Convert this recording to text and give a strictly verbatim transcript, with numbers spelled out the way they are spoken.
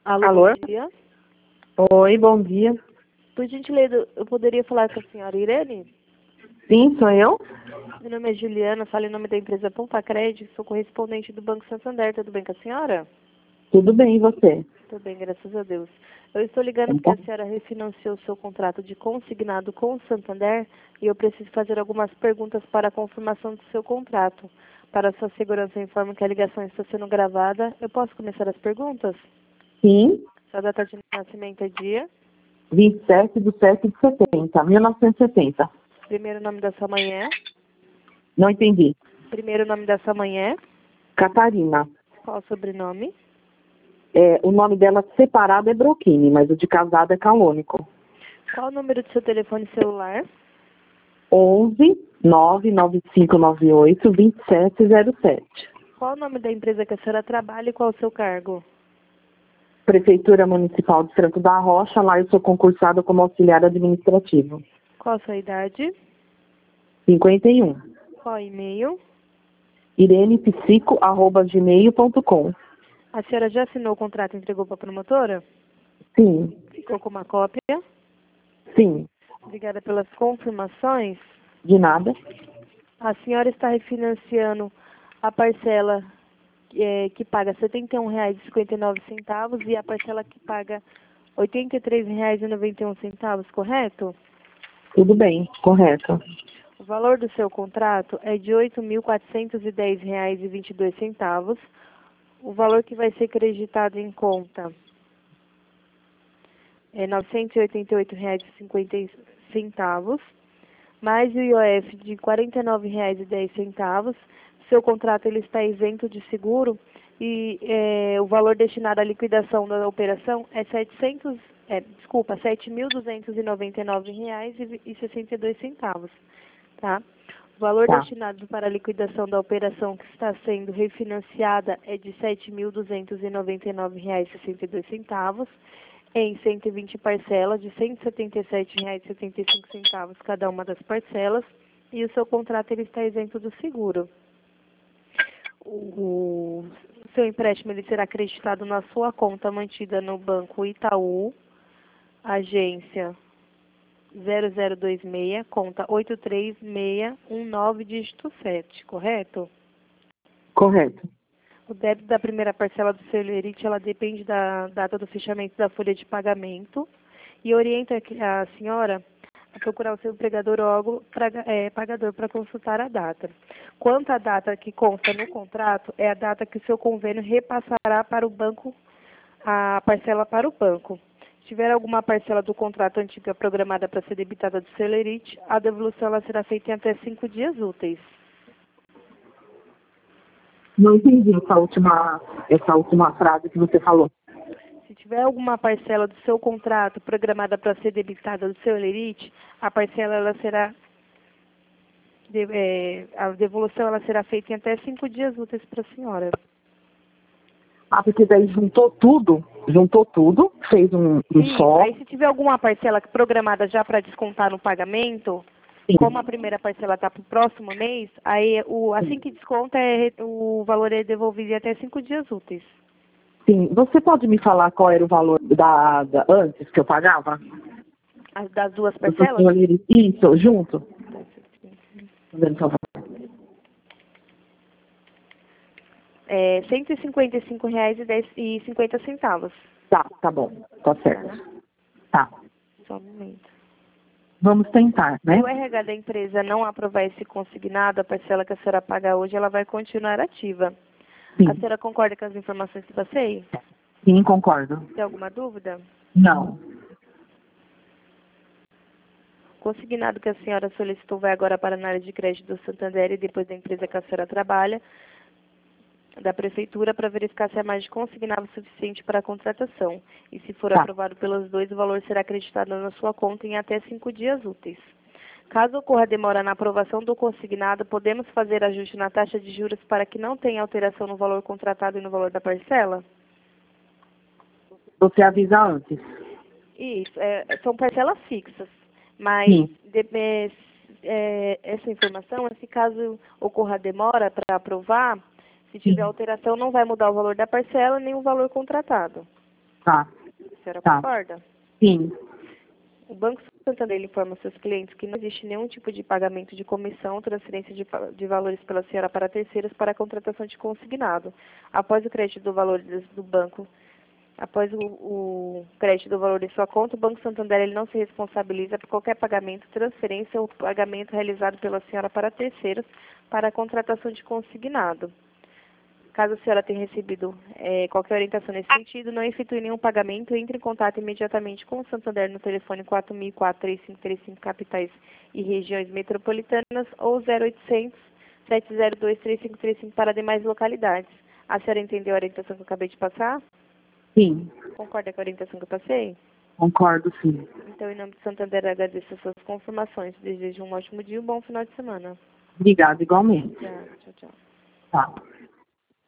Alô, Alô? bom dia. Oi, bom dia. Por gentileza, eu poderia falar com a senhora Irene? Sim, sou eu? Meu nome é Juliana, falo em nome da empresa Pompa Crédito, sou correspondente do Banco Santander. Tudo bem com a senhora? Tudo bem, e você? Tudo bem, graças a Deus. Eu estou ligando porque a senhora refinanciou seu contrato de consignado com o Santander e eu preciso fazer algumas perguntas para a confirmação do seu contrato. Para sua segurança, eu informo que a ligação está sendo gravada. Eu posso começar as perguntas? Sim, Sua data de nascimento é dia. vinte e sete de setembro de setenta, mil novecentos e setenta. Primeiro nome da sua mãe é? Não entendi. Primeiro nome da sua mãe é? Catarina. Qual o sobrenome? É, o nome dela separado é Brochini, mas o de casado é Calônico. Qual o número do seu telefone celular? onze, nove nove cinco nove oito, dois sete zero sete. Qual o nome da empresa que a senhora trabalha e qual o seu cargo? Prefeitura Municipal de Franco da Rocha, lá eu sou concursada como auxiliar administrativo. Qual a sua idade? cinquenta e um. Qual o e-mail? irenepsico arroba gmail ponto com. A senhora já assinou o contrato e entregou para a promotora? Sim, Ficou com uma cópia? sim. Obrigada pelas confirmações. De nada. A senhora está refinanciando a parcela eh, que paga setenta e um reais e cinquenta e nove centavos e a parcela que paga oitenta e três reais e noventa e um centavos, correto? Tudo bem, correto. O valor do seu contrato é de oito mil quatrocentos e dez reais e vinte e dois centavos. O valor que vai ser creditado em conta é novecentos e oitenta e oito reais e cinquenta centavos, mais o I O F de quarenta e nove reais e dez centavos. Seu contrato ele está isento de seguro e eh, o valor destinado à liquidação da operação é setecentos, é, desculpa, sete mil duzentos e noventa e nove reais e sessenta e dois centavos, tá? O valor Tá. destinado para a liquidação da operação que está sendo refinanciada é de sete mil duzentos e noventa e nove reais e sessenta e dois centavos, em cento e vinte parcelas de cento e setenta e sete reais e setenta e cinco centavos cada uma das parcelas, e o seu contrato ele está isento do seguro. O, o seu empréstimo ele será acreditado na sua conta mantida no Banco Itaú, agência zero zero dois seis, conta oito três seis um nove, dígito sete, correto? Correto. O débito da primeira parcela do seu Lerite, ela depende da data do fechamento da folha de pagamento e orienta a senhora a procurar o seu empregador ou algo praga- é, pagador para consultar a data. Quanto à data que consta no contrato, é a data que o seu convênio repassará para o banco, a parcela para o banco. Se tiver alguma parcela do contrato antiga programada para ser debitada do seu Lerite, a devolução ela será feita em até cinco dias úteis. Não entendi essa última, essa última frase que você falou. Se tiver alguma parcela do seu contrato programada para ser debitada do seu Lerite, a parcela ela será de- é, a devolução ela será feita em até cinco dias úteis para a senhora. Ah, porque daí juntou tudo, juntou tudo, fez um, um Isso. só. Aí se tiver alguma parcela programada já para descontar no pagamento, Sim. como a primeira parcela está para o próximo mês, aí o, assim que desconta é, re- o valor é devolvido em até cinco dias úteis. Sim. Você pode me falar qual era o valor da, da antes que eu pagava? As, das duas Do parcelas? senhor Liri- Isso, junto. Tá vendo, por favor? É cento e cinquenta e cinco reais e dez e cinquenta centavos. Tá, tá bom. Tá certo. Tá. Só um momento. Vamos tentar, né? Se o R H da empresa não aprovar esse consignado, a parcela que a senhora paga hoje, ela vai continuar ativa. Sim. A senhora concorda com as informações que passei? Sim, concordo. Tem alguma dúvida? Não. O consignado que a senhora solicitou vai agora para a análise de crédito do Santander e depois da empresa que a senhora trabalha, da prefeitura, para verificar se a margem consignada é suficiente para a contratação. E se for Tá. aprovado pelos dois, o valor será acreditado na sua conta em até cinco dias úteis. Caso ocorra demora na aprovação do consignado, podemos fazer ajuste na taxa de juros para que não tenha alteração no valor contratado e no valor da parcela? Você avisa antes. Isso, é, são parcelas fixas, mas Sim. de- é, é, essa informação é se caso ocorra demora para aprovar, se tiver Sim. alteração não vai mudar o valor da parcela nem o valor contratado. Tá. A senhora Tá. concorda? Sim. O Banco Santander informa aos seus clientes que não existe nenhum tipo de pagamento de comissão ou transferência de, pa- de valores pela senhora para terceiros para a contratação de consignado. Após o crédito do valor des- do banco, após o, o crédito do valor de sua conta, o Banco Santander ele não se responsabiliza por qualquer pagamento, transferência ou pagamento realizado pela senhora para terceiros para a contratação de consignado. Caso a senhora tenha recebido eh, qualquer orientação nesse sentido, não efetue nenhum pagamento, entre em contato imediatamente com o Santander no telefone quatro mil e quatro, três cinco três cinco, capitais e regiões metropolitanas, ou zero oitocentos, sete zero dois, três cinco três cinco para demais localidades. A senhora entendeu a orientação que eu acabei de passar? Sim. Concorda com a orientação que eu passei? Concordo, sim. Então, em nome do Santander, agradeço as suas confirmações. Desejo um ótimo dia e um bom final de semana. Obrigada, igualmente. Obrigada. Tchau, tchau. Tá.